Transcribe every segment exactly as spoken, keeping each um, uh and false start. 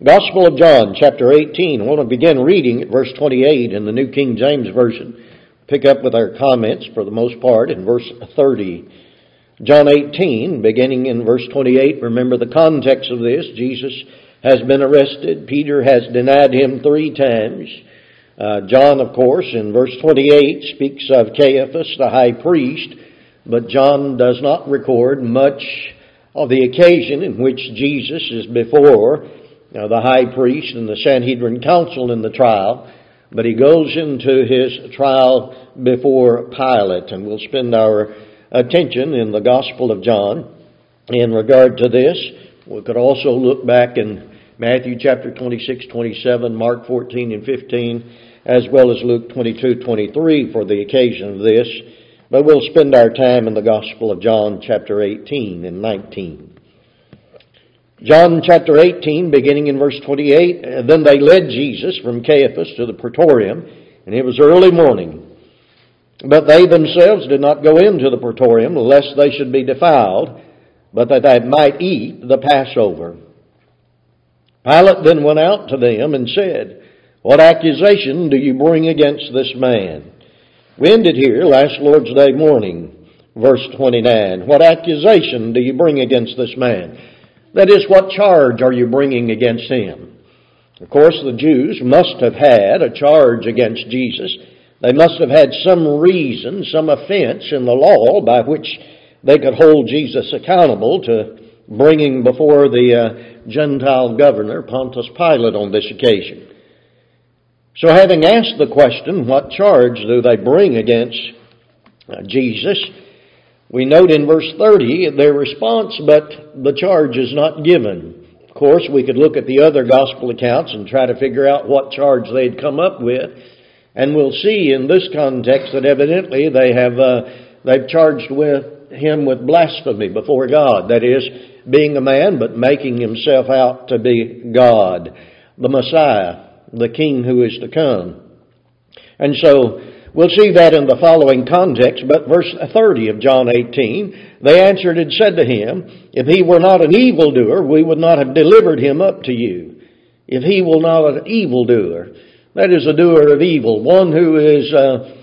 Gospel of John, chapter eighteen. I want to begin reading at verse twenty-eight in the New King James Version. Pick up with our comments for the most part in verse thirty. John eighteen, beginning in verse twenty-eight. Remember the context of this. Jesus has been arrested. Peter has denied him three times. Uh, John, of course, in verse twenty-eight speaks of Caiaphas, the high priest, but John does not record much of the occasion in which Jesus is before Now, the high priest and the Sanhedrin council in the trial, but he goes into his trial before Pilate, and we'll spend our attention in the Gospel of John in regard to this. We could also look back in Matthew chapter twenty-six, twenty-seven, Mark fourteen and fifteen, as well as Luke twenty-two, twenty-three for the occasion of this, but we'll spend our time in the Gospel of John chapter eighteen and nineteen. John chapter eighteen, beginning in verse twenty-eight, then they led Jesus from Caiaphas to the praetorium, and it was early morning. But they themselves did not go into the praetorium, lest they should be defiled, but that they might eat the Passover. Pilate then went out to them and said, "What accusation do you bring against this man?" We ended here last Lord's Day morning, verse twenty-nine. What accusation do you bring against this man? That is, what charge are you bringing against him? Of course, the Jews must have had a charge against Jesus. They must have had some reason, some offense in the law by which they could hold Jesus accountable to bringing before the uh, Gentile governor, Pontius Pilate, on this occasion. So having asked the question, what charge do they bring against uh, Jesus? We note in verse thirty their response, but the charge is not given. Of course, we could look at the other gospel accounts and try to figure out what charge they'd come up with, and we'll see in this context that evidently they have uh, they've charged with him with blasphemy before God. That is, being a man but making himself out to be God, the Messiah, the King who is to come. And so we'll see that in the following context, but verse thirty of John eighteen, they answered and said to him, "If he were not an evildoer, we would not have delivered him up to you." If he were not an evildoer, that is, a doer of evil, one who is uh,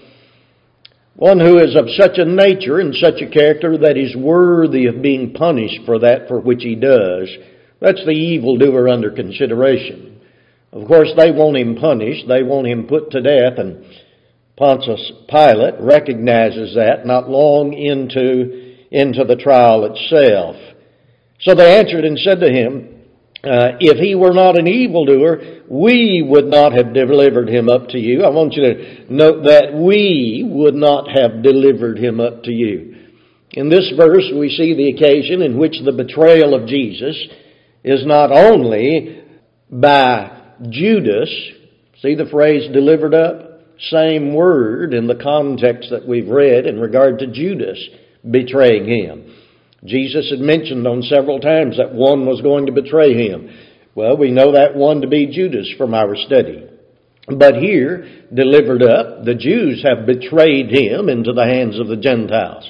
one who is of such a nature and such a character that is worthy of being punished for that for which he does. That's the evildoer under consideration. Of course, they want him punished. They want him put to death, and Pontius Pilate recognizes that not long into, into the trial itself. So they answered and said to him, uh, if he were not an evildoer, we would not have delivered him up to you. I want you to note that we would not have delivered him up to you. In this verse, we see the occasion in which the betrayal of Jesus is not only by Judas. See the phrase delivered up? Same word in the context that we've read in regard to Judas betraying him. Jesus had mentioned on several times that one was going to betray him. Well, we know that one to be Judas from our study. But here, delivered up, the Jews have betrayed him into the hands of the Gentiles.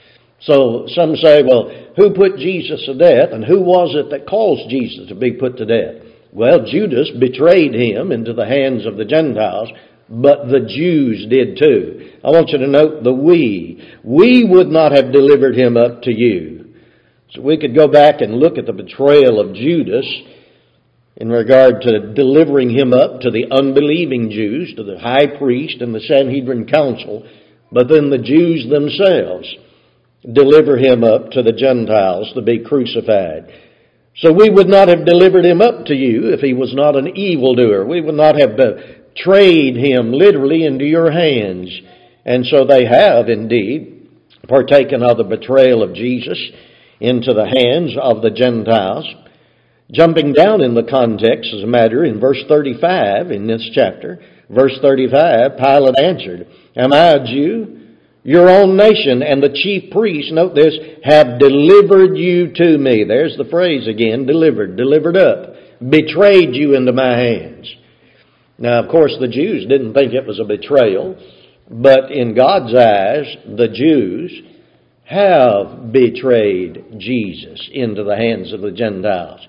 So some say, well, who put Jesus to death, and who was it that caused Jesus to be put to death? Well, Judas betrayed him into the hands of the Gentiles, but the Jews did too. I want you to note the we. We would not have delivered him up to you. So we could go back and look at the betrayal of Judas in regard to delivering him up to the unbelieving Jews, to the high priest and the Sanhedrin council, but then the Jews themselves deliver him up to the Gentiles to be crucified. So we would not have delivered him up to you if he was not an evildoer. We would not have betrayed him literally into your hands. And so they have indeed partaken of the betrayal of Jesus into the hands of the Gentiles. Jumping down in the context, as a matter, in verse thirty-five in this chapter, verse thirty-five, Pilate answered, "Am I a Jew? Your own nation and the chief priests," note this, "have delivered you to me." There's the phrase again, delivered, delivered up, betrayed you into my hands. Now, of course, the Jews didn't think it was a betrayal, but in God's eyes, the Jews have betrayed Jesus into the hands of the Gentiles.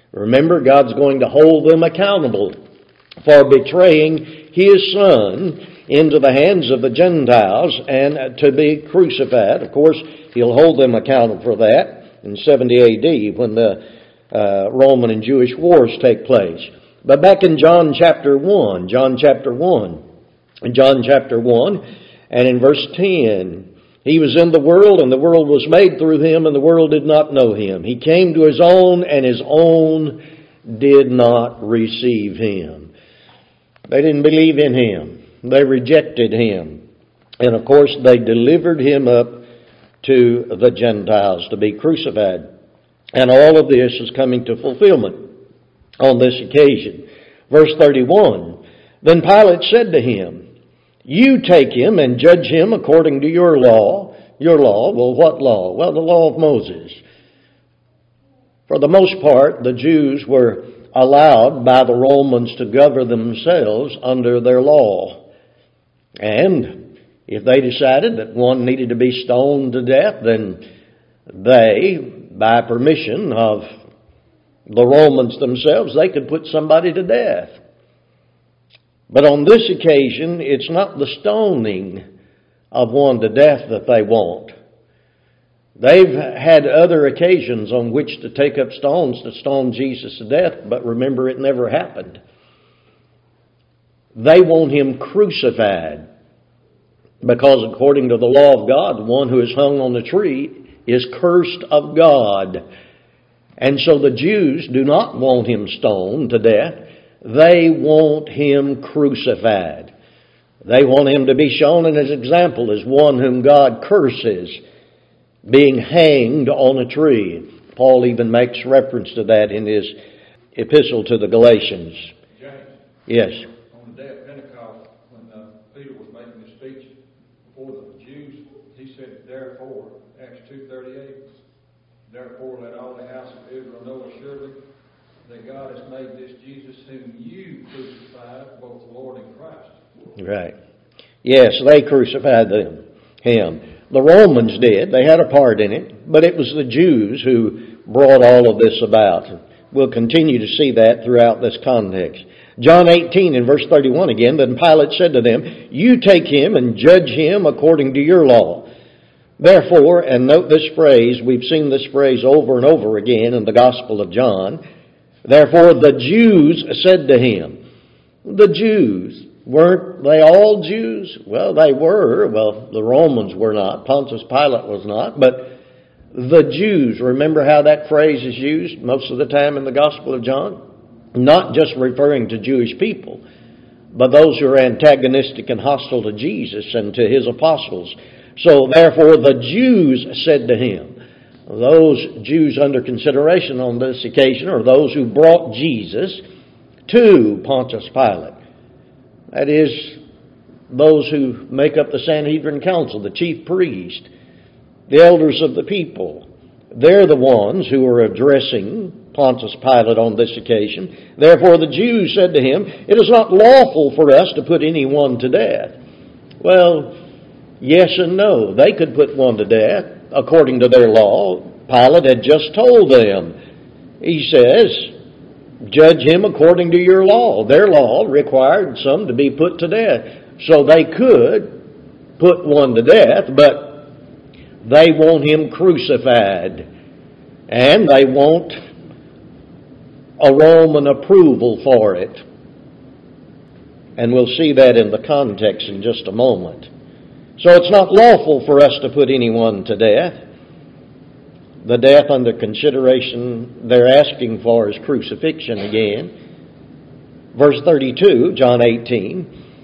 Remember, God's going to hold them accountable for betraying His Son into the hands of the Gentiles and to be crucified. Of course, He'll hold them accountable for that in seventy A D when the uh, Roman and Jewish wars take place. But back in John chapter one, John chapter one, in John chapter one, and in verse ten, He was in the world, and the world was made through Him, and the world did not know Him. He came to His own, and His own did not receive Him. They didn't believe in Him. They rejected Him. And of course, they delivered Him up to the Gentiles to be crucified. And all of this is coming to fulfillment on this occasion. Verse thirty-one, Then Pilate said to him, You take him and judge him according to your law. Your law, well, what law? Well, the law of Moses. For the most part, the Jews were allowed by the Romans to govern themselves under their law. And if they decided that one needed to be stoned to death, then they, by permission of the Romans themselves, they could put somebody to death. But on this occasion, it's not the stoning of one to death that they want. They've had other occasions on which to take up stones to stone Jesus to death, but remember, it never happened. They want Him crucified because according to the law of God, the one who is hung on the tree is cursed of God. And so the Jews do not want Him stoned to death. They want Him crucified. They want Him to be shown as an example as one whom God curses, being hanged on a tree. Paul even makes reference to that in his epistle to the Galatians. James. Yes. On the day of Pentecost, when uh, Peter was making his speech before the Jews, he said, Therefore, Acts two thirty-eight, Therefore let all the house of Israel know assuredly that God has made this Jesus whom you crucified, both Lord and Christ. Right. Yes, they crucified them, Him. The Romans did. They had a part in it. But it was the Jews who brought all of this about. We'll continue to see that throughout this context. John eighteen in verse thirty-one again, Then Pilate said to them, You take him and judge him according to your law. Therefore, and note this phrase, we've seen this phrase over and over again in the Gospel of John. Therefore the Jews said to him, the Jews, weren't they all Jews? Well, they were. Well, the Romans were not. Pontius Pilate was not. But the Jews, remember how that phrase is used most of the time in the Gospel of John? Not just referring to Jewish people, but those who are antagonistic and hostile to Jesus and to His apostles. So therefore the Jews said to him, those Jews under consideration on this occasion are those who brought Jesus to Pontius Pilate. That is, those who make up the Sanhedrin Council, the chief priest, the elders of the people. They're the ones who are addressing Pontius Pilate on this occasion. Therefore the Jews said to him, It is not lawful for us to put anyone to death. Well, yes and no. They could put one to death according to their law. Pilate had just told them. He says, Judge him according to your law. Their law required some to be put to death. So they could put one to death, but they want him crucified. And they want a Roman approval for it. And we'll see that in the context in just a moment. So it's not lawful for us to put anyone to death. The death under consideration they're asking for is crucifixion again. Verse thirty-two, John eighteen,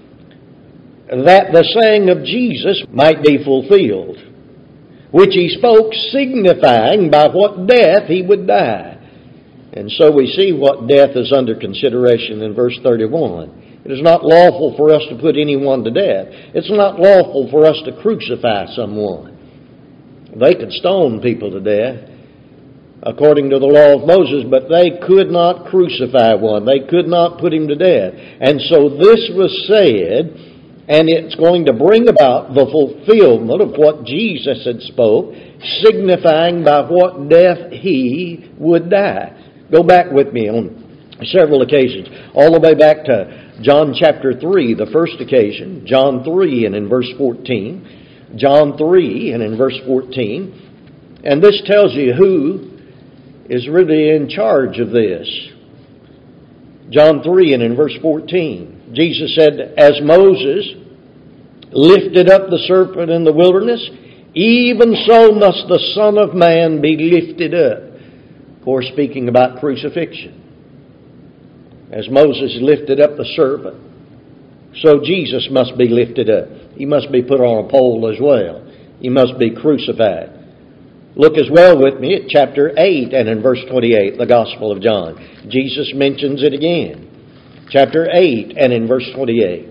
that the saying of Jesus might be fulfilled, which He spoke, signifying by what death He would die. And so we see what death is under consideration in verse thirty-one. It is not lawful for us to put anyone to death. It's not lawful for us to crucify someone. They could stone people to death according to the law of Moses, but they could not crucify one. They could not put him to death. And so this was said, and it's going to bring about the fulfillment of what Jesus had spoke, signifying by what death He would die. Go back with me on several occasions, all the way back to John chapter three, the first occasion, John three and in verse fourteen, John three and in verse fourteen, and this tells you who is really in charge of this. John three and in verse fourteen, Jesus said, as Moses lifted up the serpent in the wilderness, even so must the Son of Man be lifted up. Of course, speaking about crucifixion. As Moses lifted up the serpent, so Jesus must be lifted up. He must be put on a pole as well. He must be crucified. Look as well with me at chapter eight and in verse twenty-eight, the Gospel of John. Jesus mentions it again. Chapter eight and in verse twenty-eight.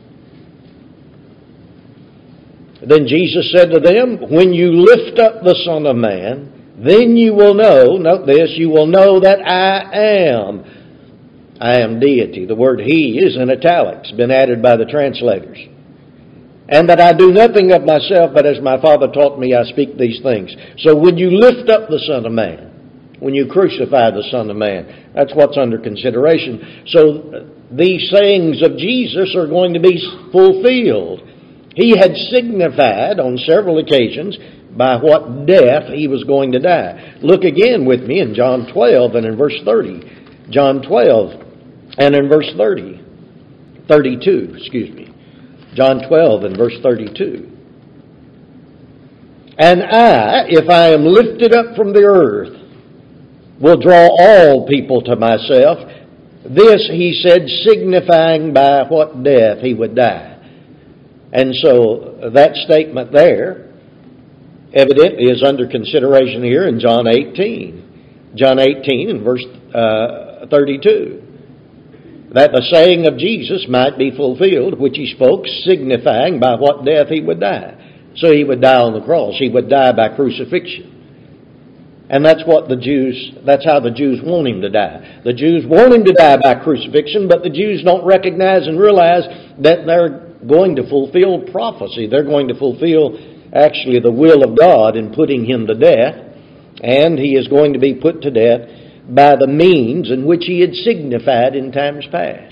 Then Jesus said to them, when you lift up the Son of Man, then you will know, note this, you will know that I am. I am deity. The word He is in italics, been added by the translators. And that I do nothing of myself, but as my Father taught me, I speak these things. So when you lift up the Son of Man, when you crucify the Son of Man, that's what's under consideration. So these sayings of Jesus are going to be fulfilled. He had signified on several occasions by what death He was going to die. Look again with me in John twelve and in verse thirty. John twelve and in verse thirty. thirty-two, excuse me. John twelve and verse thirty-two. And I, if I am lifted up from the earth, will draw all people to myself. This He said, signifying by what death He would die. And so that statement there evidently is under consideration here in John eighteen. John eighteen and verse uh, thirty-two. That the saying of Jesus might be fulfilled, which He spoke, signifying by what death He would die. So He would die on the cross. He would die by crucifixion. And that's what the Jews, that's how the Jews want Him to die. The Jews want Him to die by crucifixion, but the Jews don't recognize and realize that they're going to fulfill prophecy. They're going to fulfill actually the will of God in putting Him to death. And He is going to be put to death by the means in which He had signified in times past.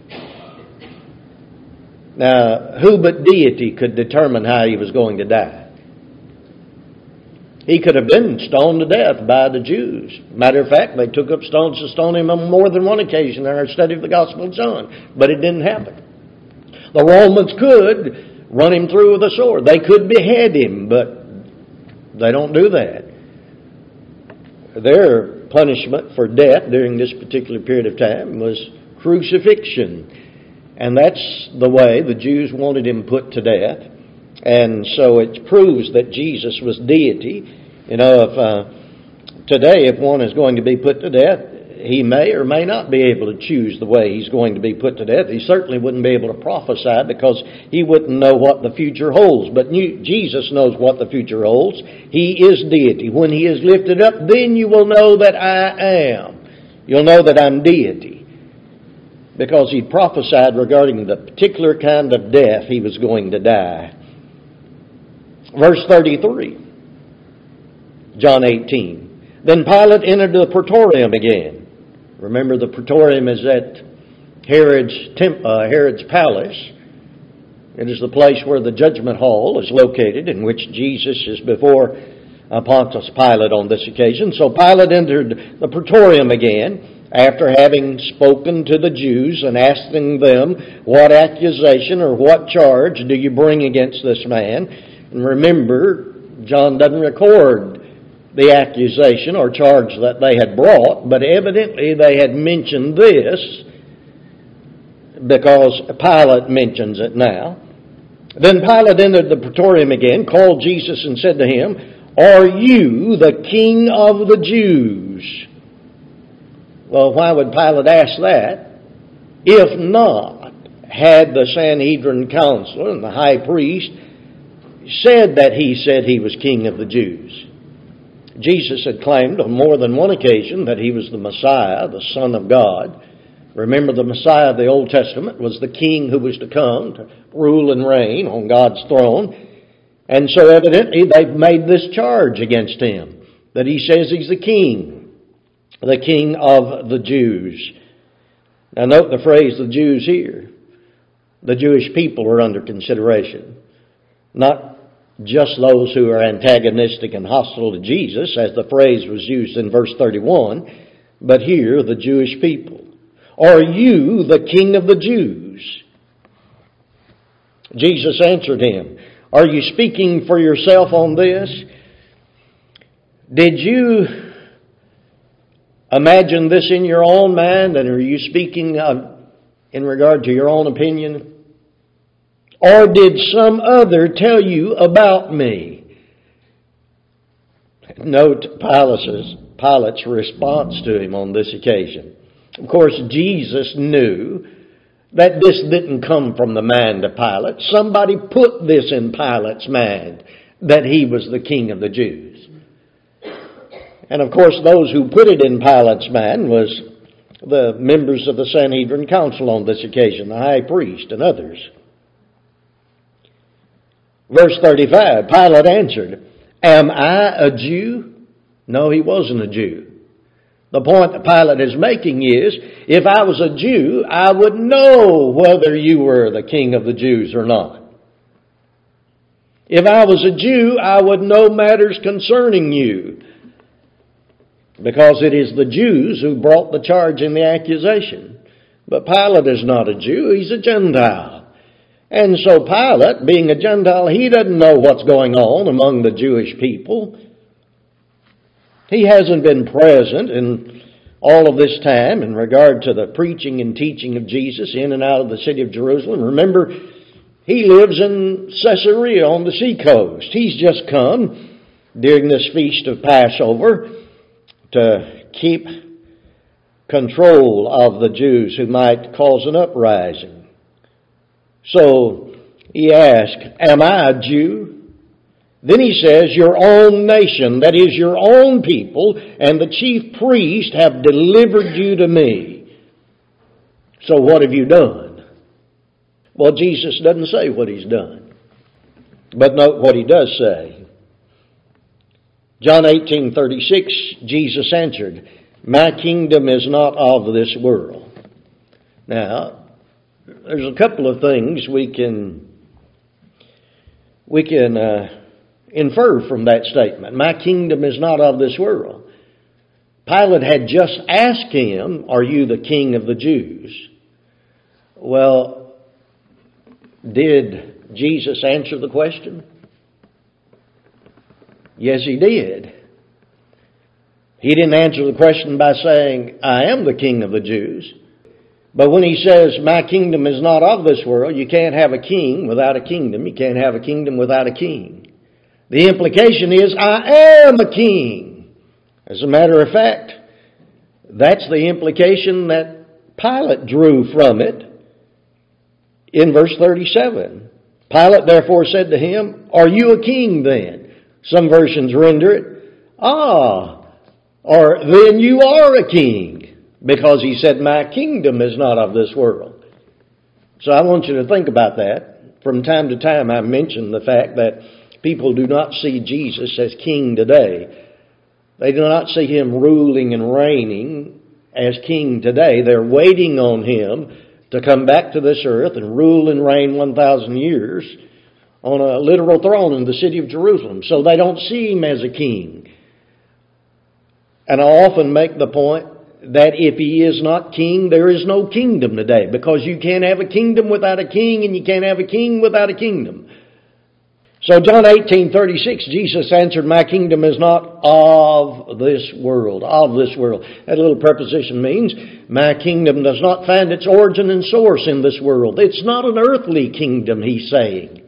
Now, who but deity could determine how He was going to die? He could have been stoned to death by the Jews. Matter of fact, they took up stones to stone Him on more than one occasion in our study of the Gospel of John. But it didn't happen. The Romans could run Him through with a sword. They could behead Him, but they don't do that. Their punishment for death during this particular period of time was crucifixion. And that's the way the Jews wanted Him put to death. And so it proves that Jesus was deity. You know, if uh, today if one is going to be put to death, he may or may not be able to choose the way he's going to be put to death. He certainly wouldn't be able to prophesy because he wouldn't know what the future holds. But Jesus knows what the future holds. He is deity. When He is lifted up, then you will know that I am. You'll know that I'm deity. Because He prophesied regarding the particular kind of death He was going to die. Verse thirty-three, John eighteen. Then Pilate entered the praetorium again. Remember, the praetorium is at Herod's, temp, uh, Herod's palace. It is the place where the judgment hall is located, in which Jesus is before uh, Pontius Pilate on this occasion. So Pilate entered the praetorium again, after having spoken to the Jews and asking them, what accusation or what charge do you bring against this man? And remember, John doesn't record the accusation or charge that they had brought, but evidently they had mentioned this because Pilate mentions it now. Then Pilate entered the praetorium again, called Jesus and said to Him, are you the King of the Jews? Well, why would Pilate ask that? If not, had the Sanhedrin council and the high priest said that he said he was King of the Jews. Jesus had claimed on more than one occasion that He was the Messiah, the Son of God. Remember, the Messiah of the Old Testament was the King who was to come to rule and reign on God's throne. And so evidently they've made this charge against Him, that He says He's the King. the King of the Jews. Now note the phrase, the Jews here. The Jewish people are under consideration. Not just those who are antagonistic and hostile to Jesus, as the phrase was used in verse thirty-one, but here the Jewish people. Are you the King of the Jews? Jesus answered him, are you speaking for yourself on this? Did you imagine this in your own mind, and are you speaking uh, in regard to your own opinion? Or did some other tell you about me? Note Pilate's, Pilate's response to him on this occasion. Of course, Jesus knew that this didn't come from the mind of Pilate. Somebody put this in Pilate's mind, that he was the King of the Jews. And of course, those who put it in Pilate's mind was the members of the Sanhedrin Council on this occasion, the high priest and others. Verse thirty-five, Pilate answered, am I a Jew? No, he wasn't a Jew. The point that Pilate is making is, if I was a Jew, I would know whether you were the King of the Jews or not. If I was a Jew, I would know matters concerning you. Because it is the Jews who brought the charge and the accusation. But Pilate is not a Jew, he's a Gentile. And so Pilate, being a Gentile, he doesn't know what's going on among the Jewish people. He hasn't been present in all of this time in regard to the preaching and teaching of Jesus in and out of the city of Jerusalem. Remember, he lives in Caesarea on the seacoast. He's just come during this feast of Passover to keep control of the Jews who might cause an uprising. So he asked, am I a Jew? Then he says, your own nation, that is your own people, and the chief priest have delivered you to me. So what have you done? Well, Jesus doesn't say what he's done. But note what he does say. John eighteen thirty-six, Jesus answered, my kingdom is not of this world. Now, there's a couple of things we can, we can, uh, infer from that statement. My kingdom is not of this world. Pilate had just asked him, are you the King of the Jews? Well, did Jesus answer the question? Yes, he did. He didn't answer the question by saying, I am the King of the Jews. But when he says, my kingdom is not of this world, you can't have a king without a kingdom. You can't have a kingdom without a king. The implication is, I am a king. As a matter of fact, that's the implication that Pilate drew from it in verse thirty-seven. Pilate therefore said to him, are you a king then? Some versions render it, ah, or then you are a king, because he said, my kingdom is not of this world. So I want you to think about that. From time to time I mention the fact that people do not see Jesus as king today. They do not see him ruling and reigning as king today. They're waiting on him to come back to this earth and rule and reign one thousand years on a literal throne in the city of Jerusalem. So they don't see him as a king. And I often make the point that if he is not king, there is no kingdom today, because you can't have a kingdom without a king, and you can't have a king without a kingdom. So John eighteen thirty-six, Jesus answered, my kingdom is not of this world, of this world. That little preposition means my kingdom does not find its origin and source in this world. It's not an earthly kingdom, he's saying.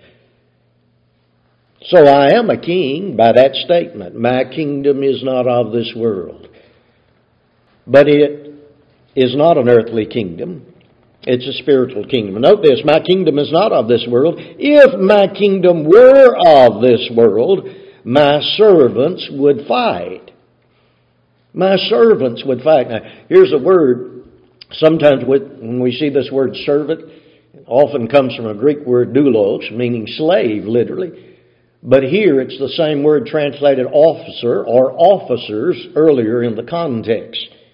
So I am a king by that statement. My kingdom is not of this world. But it is not an earthly kingdom. It's a spiritual kingdom. Note this, my kingdom is not of this world. If my kingdom were of this world, my servants would fight. My servants would fight. Now, here's a word, sometimes when we see this word servant, it often comes from a Greek word doulos, meaning slave, literally. But here it's the same word translated officer or officers earlier in the context.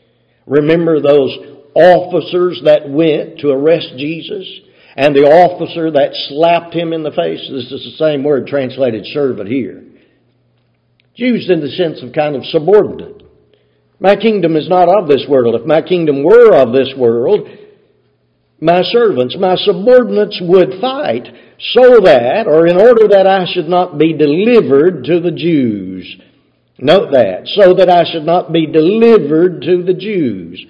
Remember those officers that went to arrest Jesus? And the officer that slapped him in the face? This is the same word translated servant here. It's used in the sense of kind of subordinate. My kingdom is not of this world. If my kingdom were of this world, my servants, my subordinates would fight so that, or in order that I should not be delivered to the Jews. Note that. So that I should not be delivered to the Jews.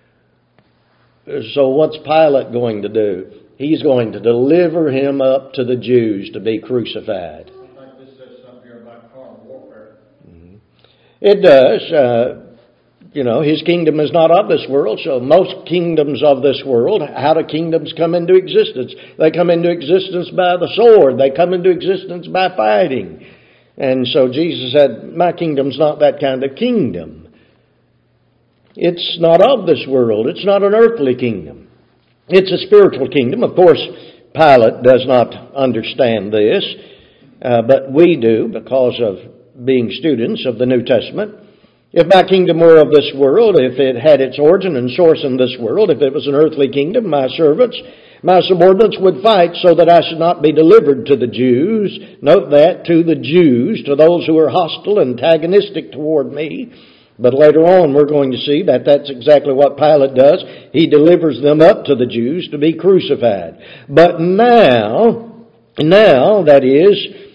So what's Pilate going to do? He's going to deliver him up to the Jews to be crucified. I think this says something here about carnal warfare. Mm-hmm. It does. Uh, you know, his kingdom is not of this world, so most kingdoms of this world, how do kingdoms come into existence? They come into existence by the sword. They come into existence by fighting. And so Jesus said, my kingdom's not that kind of kingdom. It's not of this world. It's not an earthly kingdom. It's a spiritual kingdom. Of course, Pilate does not understand this, uh, but we do because of being students of the New Testament. If my kingdom were of this world, if it had its origin and source in this world, if it was an earthly kingdom, my servants, my subordinates would fight so that I should not be delivered to the Jews. Note that, to the Jews, to those who are hostile, antagonistic toward me. But later on we're going to see that that's exactly what Pilate does. He delivers them up to the Jews to be crucified. But now, now, that is,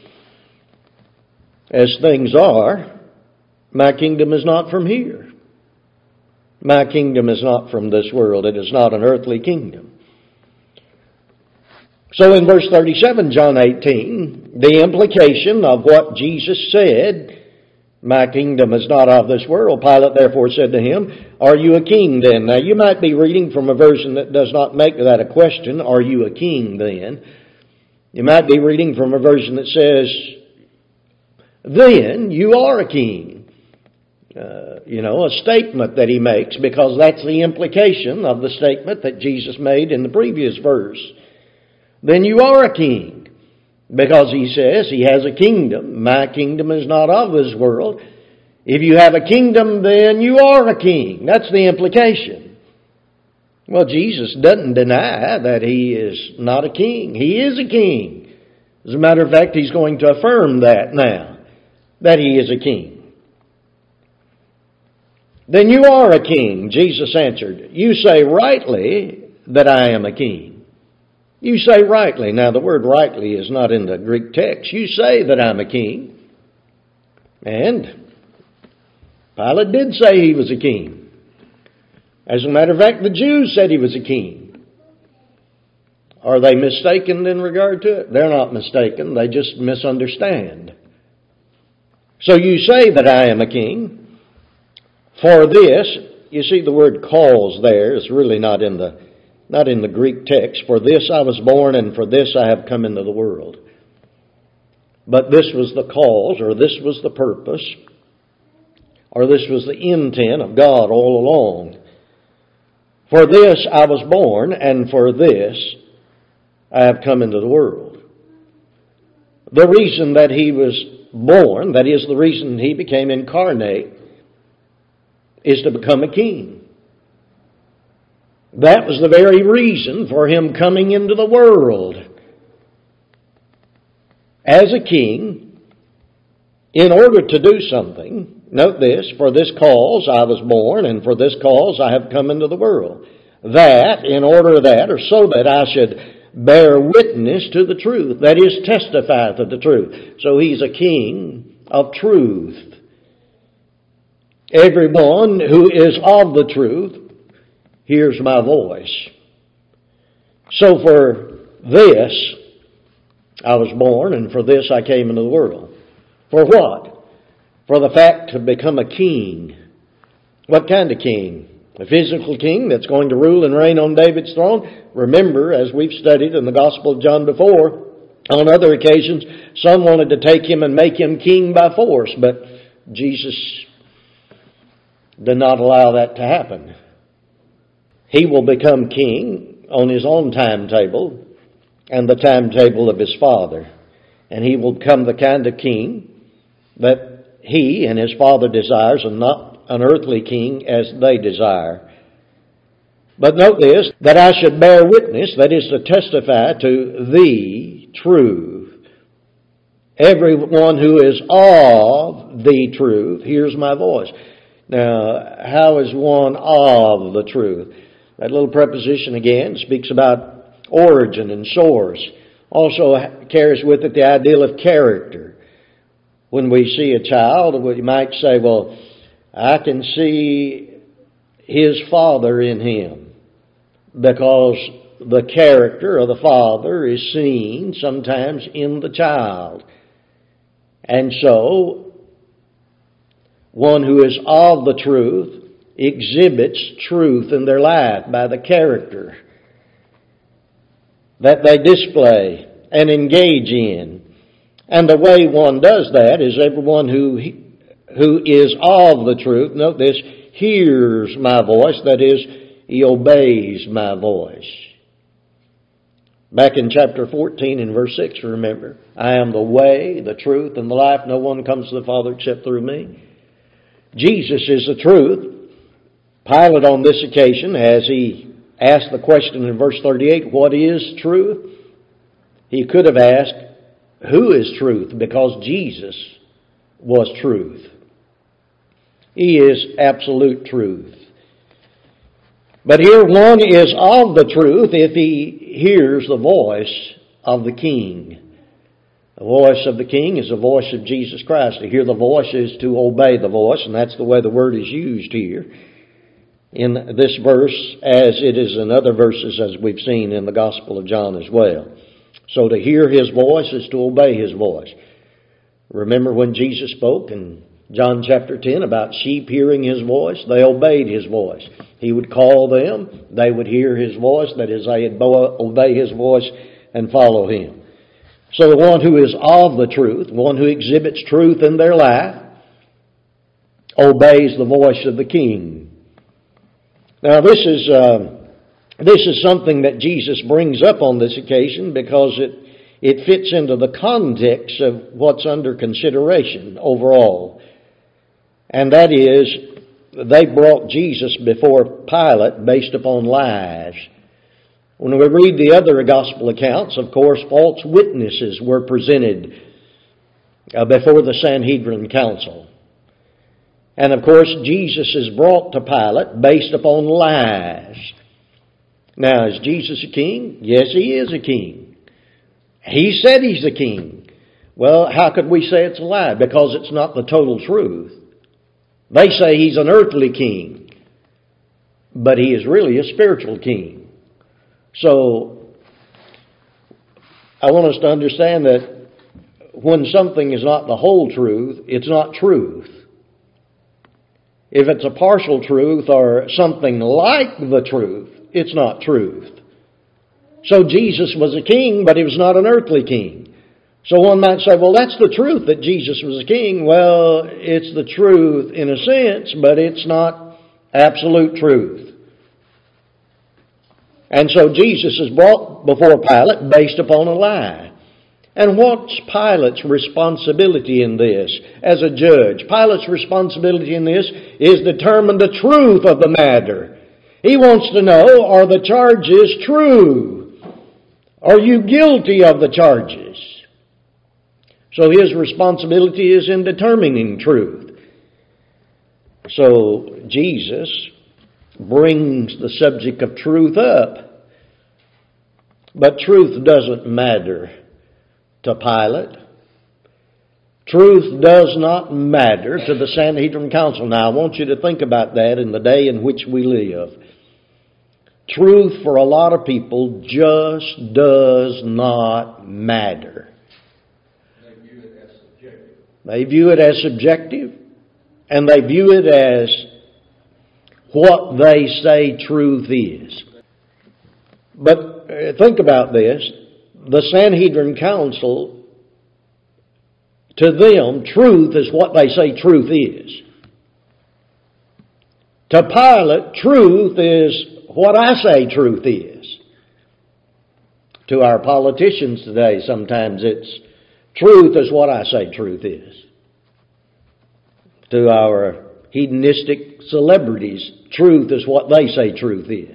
as things are, my kingdom is not from here. My kingdom is not from this world. It is not an earthly kingdom. So in verse thirty-seven, John eighteen, the implication of what Jesus said, my kingdom is not of this world. Pilate therefore said to him, are you a king then? Now you might be reading from a version that does not make that a question. Are you a king then? You might be reading from a version that says, then you are a king. Uh, you know, a statement that he makes, because that's the implication of the statement that Jesus made in the previous verse. Then you are a king. Because he says he has a kingdom. My kingdom is not of this world. If you have a kingdom, then you are a king. That's the implication. Well, Jesus doesn't deny that he is not a king. He is a king. As a matter of fact, he's going to affirm that now, that he is a king. Then you are a king, Jesus answered. You say rightly that I am a king. You say rightly. Now the word rightly is not in the Greek text. You say that I'm a king. And Pilate did say he was a king. As a matter of fact, the Jews said he was a king. Are they mistaken in regard to it? They're not mistaken. They just misunderstand. So you say that I am a king. For this, you see the word cause there is really not in the Not in the Greek text. For this I was born, and for this I have come into the world. But this was the cause, or this was the purpose, or this was the intent of God all along. For this I was born, and for this I have come into the world. The reason that he was born, that is the reason he became incarnate, is to become a king. That was the very reason for him coming into the world. As a king, in order to do something, note this, for this cause I was born, and for this cause I have come into the world. That, in order that, or so that I should bear witness to the truth. That is, testify to the truth. So he's a king of truth. Everyone who is of the truth hears my voice. So for this I was born, and for this I came into the world. For what? For the fact to become a king. What kind of king? A physical king that's going to rule and reign on David's throne? Remember, as we've studied in the Gospel of John before, on other occasions, some wanted to take him and make him king by force, but Jesus did not allow that to happen. He will become king on his own timetable and the timetable of his Father. And he will become the kind of king that he and his Father desires, and not not an earthly king as they desire. But note this, that I should bear witness, that is to testify to the truth. Everyone who is of the truth hears my voice. Now, how is one of the truth? That little preposition again speaks about origin and source. Also carries with it the ideal of character. When we see a child, we might say, well, I can see his father in him, because the character of the father is seen sometimes in the child. And so, one who is of the truth exhibits truth in their life by the character that they display and engage in. And the way one does that is everyone who who is of the truth, note this, hears my voice, that is, he obeys my voice. Back in chapter fourteen and verse six, remember, I am the way, the truth, and the life. No one comes to the Father except through me. Jesus is the truth. Pilate on this occasion, as he asked the question in verse thirty-eight, what is truth? He could have asked, who is truth? Because Jesus was truth. He is absolute truth. But here one is of the truth if he hears the voice of the King. The voice of the King is the voice of Jesus Christ. To hear the voice is to obey the voice, and that's the way the word is used here in this verse, as it is in other verses as we've seen in the Gospel of John as well. So to hear His voice is to obey His voice. Remember when Jesus spoke in John chapter ten about sheep hearing His voice? They obeyed His voice. He would call them, they would hear His voice, that is, they would obey His voice and follow Him. So the one who is of the truth, one who exhibits truth in their life, obeys the voice of the King. Now this is uh, this is something that Jesus brings up on this occasion because it it fits into the context of what's under consideration overall. And that is, they brought Jesus before Pilate based upon lies. When we read the other gospel accounts, of course, false witnesses were presented uh, before the Sanhedrin council. And of course, Jesus is brought to Pilate based upon lies. Now, is Jesus a king? Yes, He is a king. He said He's a king. Well, how could we say it's a lie? Because it's not the total truth. They say He's an earthly king, but He is really a spiritual king. So, I want us to understand that when something is not the whole truth, it's not truth. If it's a partial truth or something like the truth, it's not truth. So Jesus was a king, but He was not an earthly king. So one might say, well, that's the truth that Jesus was a king. Well, it's the truth in a sense, but it's not absolute truth. And so Jesus is brought before Pilate based upon a lie. And what's Pilate's responsibility in this as a judge? Pilate's responsibility in this is to determine the truth of the matter. He wants to know, are the charges true? Are you guilty of the charges? So his responsibility is in determining truth. So Jesus brings the subject of truth up. But truth doesn't matter to Pilate. Truth does not matter to the Sanhedrin Council. Now, I want you to think about that in the day in which we live. Truth for a lot of people just does not matter. They view it as subjective. They view it as subjective, and they view it as what they say truth is. But uh, think about this. The Sanhedrin Council, to them, truth is what they say truth is. To Pilate, truth is what I say truth is. To our politicians today, sometimes it's truth is what I say truth is. To our hedonistic celebrities. Truth is what they say truth is.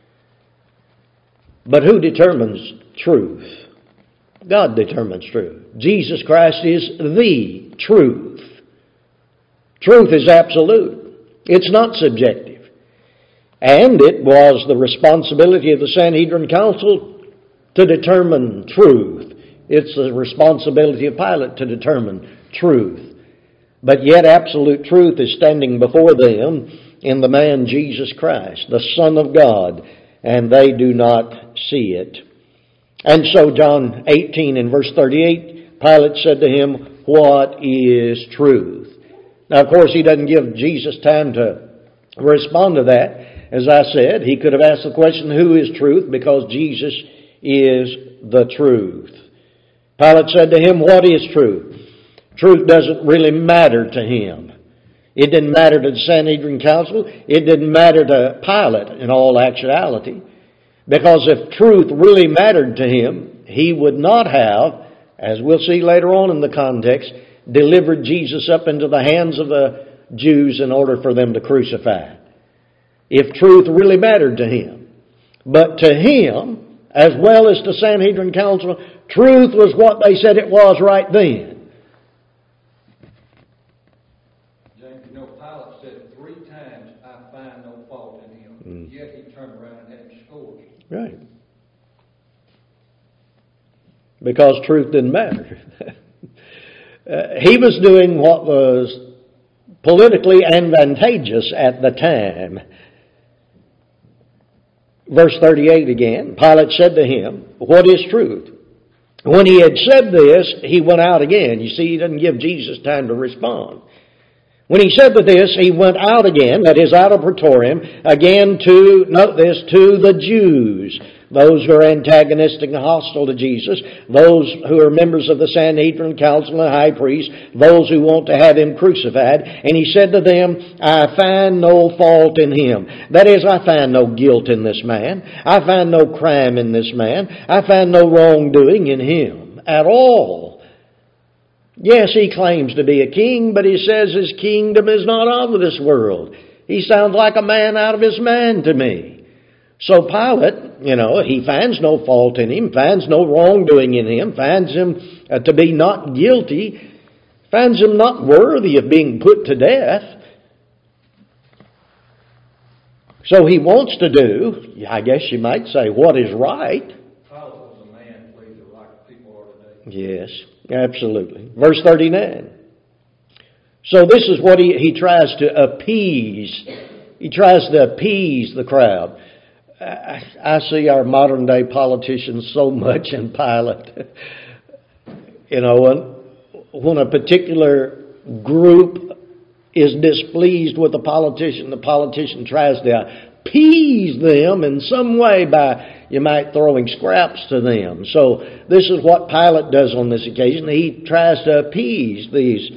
But who determines truth? God determines truth. Jesus Christ is the truth. Truth is absolute. It's not subjective. And it was the responsibility of the Sanhedrin Council to determine truth. It's the responsibility of Pilate to determine truth. But yet absolute truth is standing before them in the man Jesus Christ, the Son of God, and they do not see it. And so John eighteen and verse thirty-eight, Pilate said to him, "What is truth?" Now, of course, he doesn't give Jesus time to respond to that. As I said, he could have asked the question, who is truth? Because Jesus is the truth. Pilate said to him, "What is truth?" Truth doesn't really matter to him. It didn't matter to the Sanhedrin Council. It didn't matter to Pilate in all actuality. Because if truth really mattered to him, he would not have, as we'll see later on in the context, delivered Jesus up into the hands of the Jews in order for them to crucify. If truth really mattered to him. But to him, as well as to Sanhedrin Council, truth was what they said it was right then. James, you know, Pilate said three times, "I find no fault in him." Mm. Yet he turned around and had him scourged. Right. Because truth didn't matter. uh, he was doing what was politically advantageous at the time. Verse thirty-eight again, Pilate said to him, "What is truth?" When he had said this, he went out again. You see, he doesn't give Jesus time to respond. When he said this, he went out again, that is, out of Praetorium, again to, note this, to the Jews, those who are antagonistic and hostile to Jesus, those who are members of the Sanhedrin Council and High Priest, those who want to have him crucified. And he said to them, "I find no fault in him." That is, I find no guilt in this man. I find no crime in this man. I find no wrongdoing in him at all. Yes, he claims to be a king, but he says his kingdom is not of this world. He sounds like a man out of his mind to me. So Pilate, you know, he finds no fault in him, finds no wrongdoing in him, finds him uh, to be not guilty, finds him not worthy of being put to death. So he wants to do, I guess you might say, what is right. Pilate was a man pleaser like people are today. Yes. Absolutely. Verse thirty-nine. So this is what he, he tries to appease. He tries to appease the crowd. I, I see our modern day politicians so much in Pilate. You know, when, when a particular group is displeased with the politician, the politician tries to appease them in some way by, you might, throwing scraps to them. So this is what Pilate does on this occasion. He tries to appease these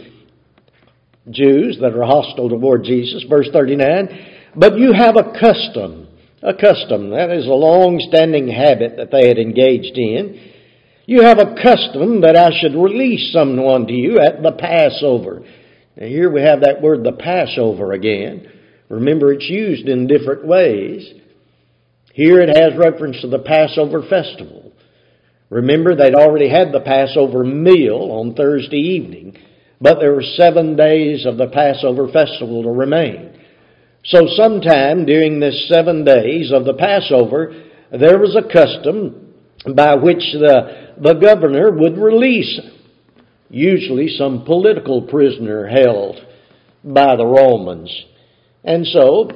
Jews that are hostile toward Jesus. Verse thirty-nine, "But you have a custom." A custom, that is a long-standing habit that they had engaged in. "You have a custom that I should release someone to you at the Passover." Now here we have that word, the Passover, again. Remember, it's used in different ways. Here it has reference to the Passover festival. Remember, they'd already had the Passover meal on Thursday evening, but there were seven days of the Passover festival to remain. So sometime during this seven days of the Passover, there was a custom by which the, the governor would release usually some political prisoner held by the Romans. And so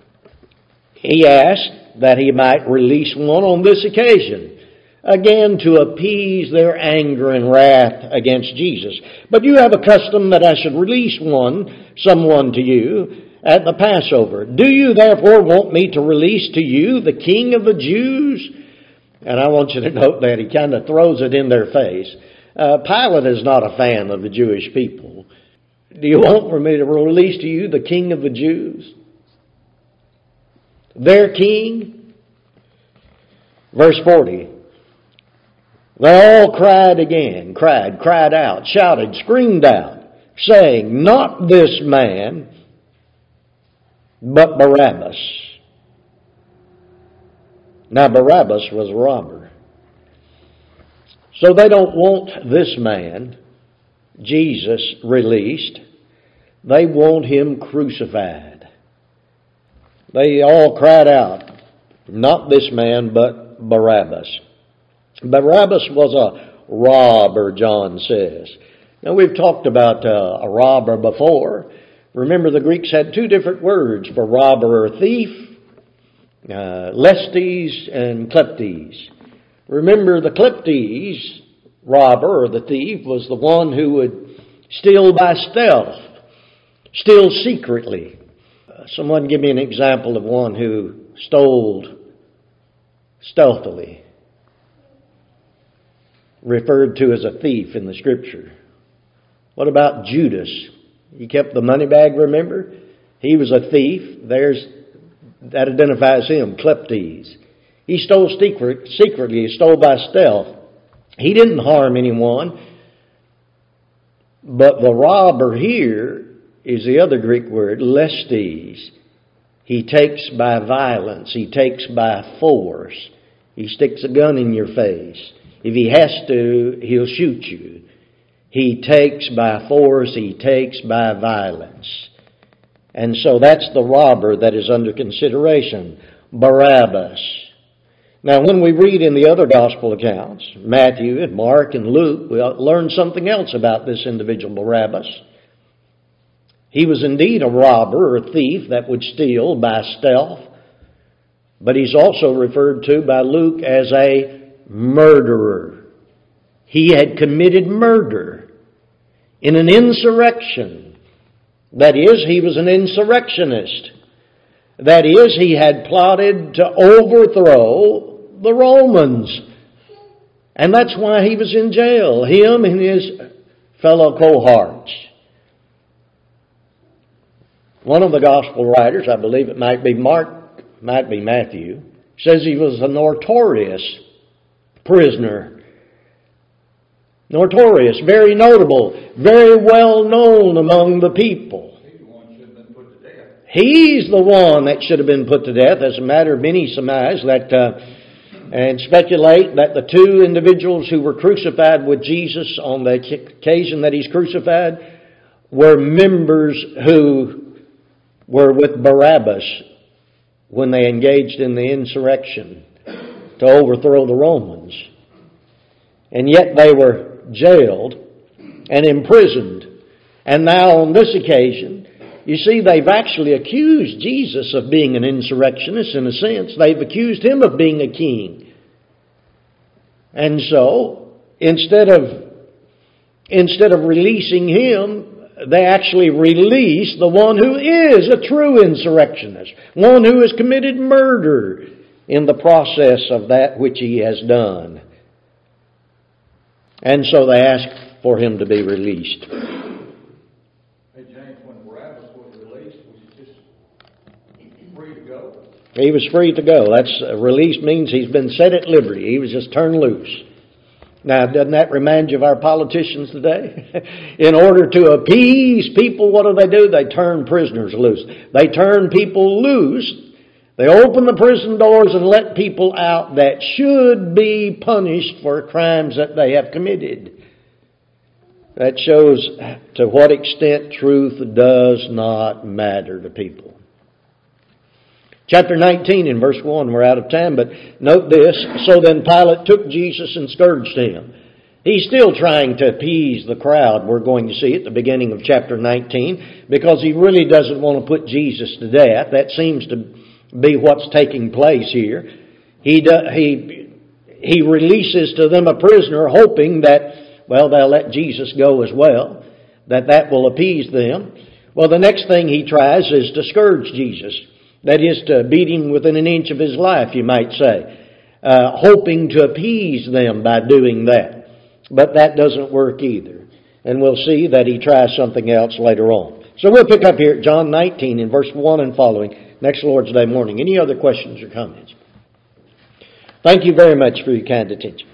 he asked that he might release one on this occasion, again to appease their anger and wrath against Jesus. "But you have a custom that I should release one, someone to you at the Passover. Do you therefore want me to release to you the King of the Jews?" And I want you to note that he kind of throws it in their face. Uh, Pilate is not a fan of the Jewish people. "Do you want for me to release to you the King of the Jews? Their king?" Verse forty. They all cried again, cried, cried out, shouted, screamed out, saying, "Not this man." but Barabbas. Now Barabbas was a robber. So they don't want this man, Jesus, released. They want him crucified. They all cried out, not this man, but Barabbas. Barabbas was a robber, John says. Now we've talked about uh, a robber before. Remember, the Greeks had two different words for robber or thief, uh, lestes and kleptes. Remember, the kleptes, robber or the thief, was the one who would steal by stealth, steal secretly. Uh, someone give me an example of one who stole stealthily, referred to as a thief in the Scripture. What about Judas? He kept the money bag, remember? He was a thief. There's, that identifies him, kleptes. He stole secret, secretly, he stole by stealth. He didn't harm anyone. But the robber here is the other Greek word, lestes. He takes by violence. He takes by force. He sticks a gun in your face. If he has to, he'll shoot you. He takes by force. He takes by violence. And so that's the robber that is under consideration, Barabbas. Now, when we read in the other gospel accounts, Matthew and Mark and Luke, we learn something else about this individual, Barabbas. He was indeed a robber or thief that would steal by stealth, but he's also referred to by Luke as a murderer. He had committed murder in an insurrection. That is, he was an insurrectionist. That is, he had plotted to overthrow the Romans. And that's why he was in jail, him and his fellow cohorts. One of the gospel writers, I believe it might be Mark, might be Matthew, says he was a notorious prisoner. Notorious, very notable, very well known among the people. He's the one that should have been put to death. As a matter of many surmise that uh, and speculate that the two individuals who were crucified with Jesus on the occasion that he's crucified were members who were with Barabbas when they engaged in the insurrection to overthrow the Romans. And yet they were jailed and imprisoned. And now on this occasion, you see, they've actually accused Jesus of being an insurrectionist in a sense. They've accused him of being a king. And so, instead of, instead of releasing him, they actually release the one who is a true insurrectionist, one who has committed murder in the process of that which he has done. And so they ask for him to be released. Hey James, when Barabbas was released, was he just free to go? He was free to go. That's uh, released means he's been set at liberty. He was just turned loose. Now, doesn't that remind you of our politicians today? In order to appease people, what do they do? They turn prisoners loose. They turn people loose. They open the prison doors and let people out that should be punished for crimes that they have committed. That shows to what extent truth does not matter to people. Chapter nineteen in verse one, we're out of time, but note this. So then Pilate took Jesus and scourged him. He's still trying to appease the crowd, we're going to see at the beginning of chapter nineteen, because he really doesn't want to put Jesus to death. That seems to be what's taking place here. He do, he he releases to them a prisoner, hoping that, well, they'll let Jesus go as well, that that will appease them. Well, the next thing he tries is to scourge Jesus. That is, to beat him within an inch of his life, you might say, uh, hoping to appease them by doing that. But that doesn't work either. And we'll see that he tries something else later on. So we'll pick up here at John nineteen in verse one and following next Lord's Day morning. Any other questions or comments? Thank you very much for your kind attention.